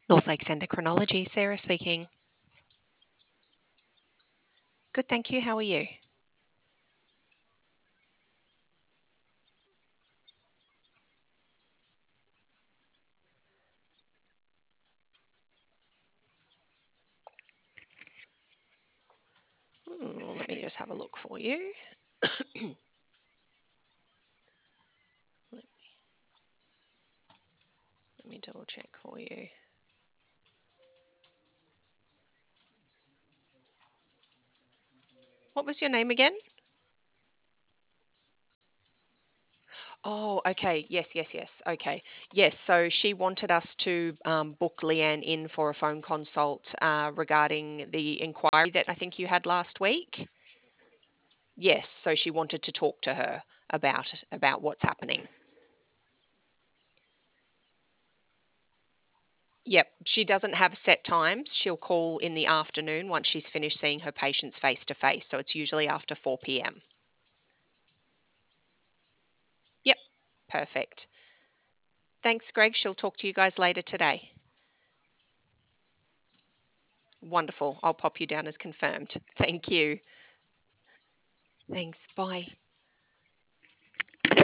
North Lakes Endocrinology, Sarah speaking. Good, thank you. How are you? Let me just have a look for you. Let me double check for you. What was your name again? Oh, okay. Yes. Okay. Yes. So she wanted us to book Leanne in for a phone consult regarding the inquiry that I think you had last week. Yes. So she wanted to talk to her about what's happening. Yep. She doesn't have set times. She'll call in the afternoon once she's finished seeing her patients face to face. So it's usually after 4 p.m. Yep. Perfect. Thanks, Greg. She'll talk to you guys later today. Wonderful. I'll pop you down as confirmed. Thank you. Thanks. Bye.